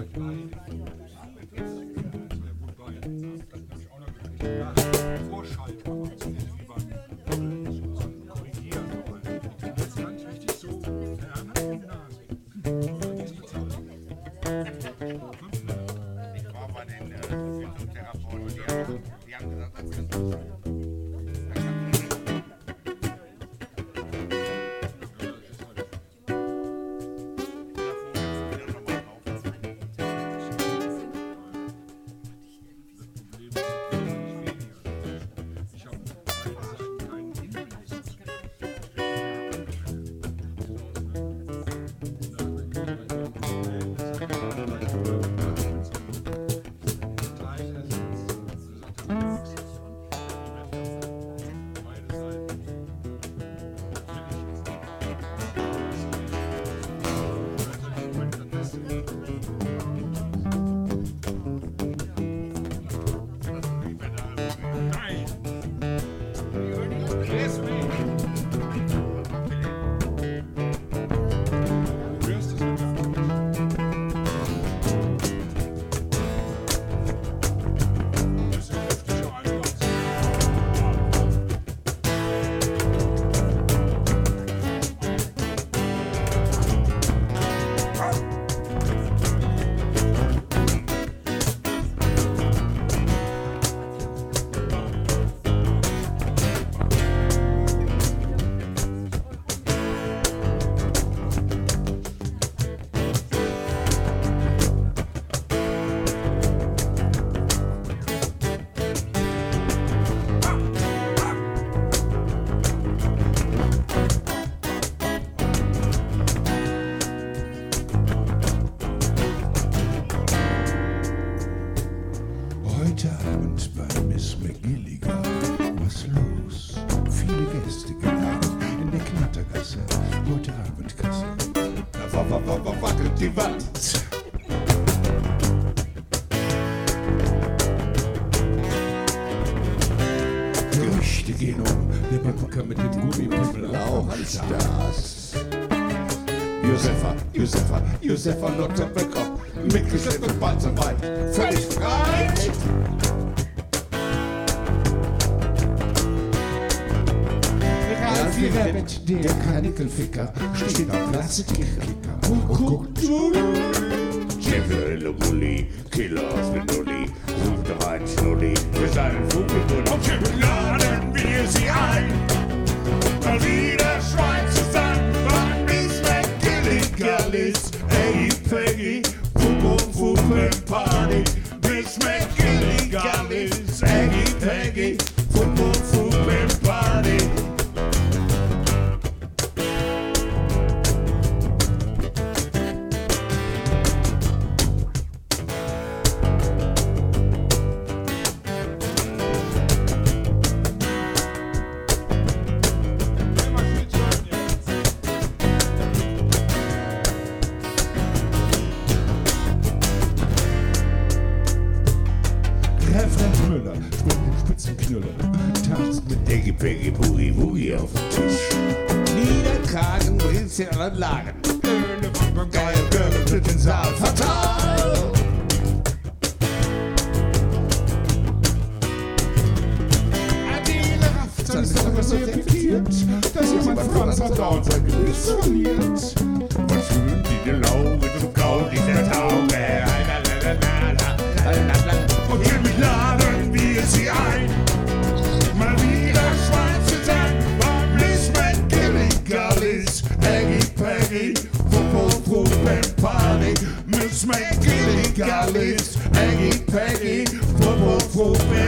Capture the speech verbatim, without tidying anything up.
Wackelt die Wand. Gerüchte gehen um, der Banker mit dem Gummipimmel auch als das. Josefa, Josefa, Josefa Lotterbecker, mitgeschlepptem Balzerwald, völlig frei. Ralfi Rabbit, der Kanickelficker, steht am Platz der Kirchkicker und guckt zu. Schäferle-Bulli, Killer aus dem Nulli, sucht doch einen Schnulli für seinen Vogelbund. Und schon laden wir sie ein, mal wieder Schwein zusammen, wann ist McGilligallis, ey Peggy, Pum Pum Fuppen Party, bis McGilligallis, ey Peggy, Pum Pum Fuppen Party. Lagen. Geil, Gürtel für den Saal, fatal! Adele rafft, dann ist doch was so irritiert, dass jemand Franz hat dauernd sein Gewiss verliert. Was schön die den Laugen und grau dieser Tauge. Und hiermit laden wir sie ein, mal wieder Schwein zu sein, wann ist McGilligallis, Aggie Peggy, Popo Poop Party, Miss McGilligallis, Aggie Peggy, Popo Poop